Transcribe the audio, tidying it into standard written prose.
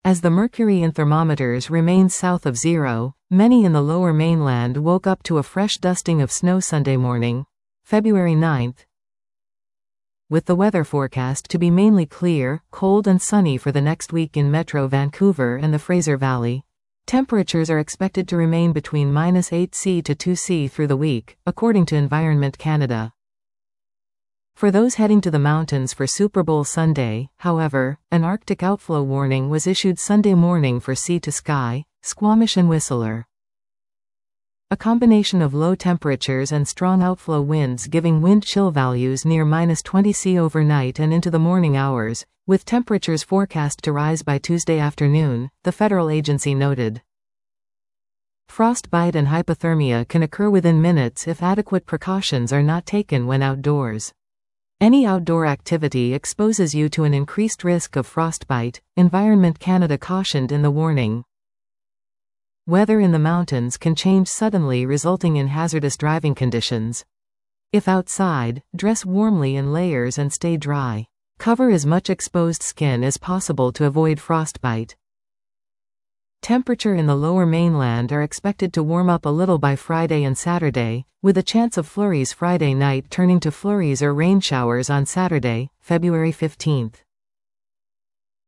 As the mercury in thermometers remains south of zero, many in the lower mainland woke up to a fresh dusting of snow Sunday morning, February 9, with the weather forecast to be mainly clear, cold and sunny for the next week in Metro Vancouver and the Fraser Valley. Temperatures are expected to remain between -8°C to 2°C through the week, according to Environment Canada. For those heading to the mountains for Super Bowl Sunday, however, an Arctic outflow warning was issued Sunday morning for Sea to Sky, Squamish and Whistler. A combination of low temperatures and strong outflow winds giving wind chill values near -20°C overnight and into the morning hours, with temperatures forecast to rise by Tuesday afternoon, the federal agency noted. Frostbite and hypothermia can occur within minutes if adequate precautions are not taken when outdoors. Any outdoor activity exposes you to an increased risk of frostbite, Environment Canada cautioned in the warning. Weather in the mountains can change suddenly, resulting in hazardous driving conditions. If outside, dress warmly in layers and stay dry. Cover as much exposed skin as possible to avoid frostbite. Temperature in the lower mainland are expected to warm up a little by Friday and Saturday, with a chance of flurries Friday night turning to flurries or rain showers on Saturday, February 15.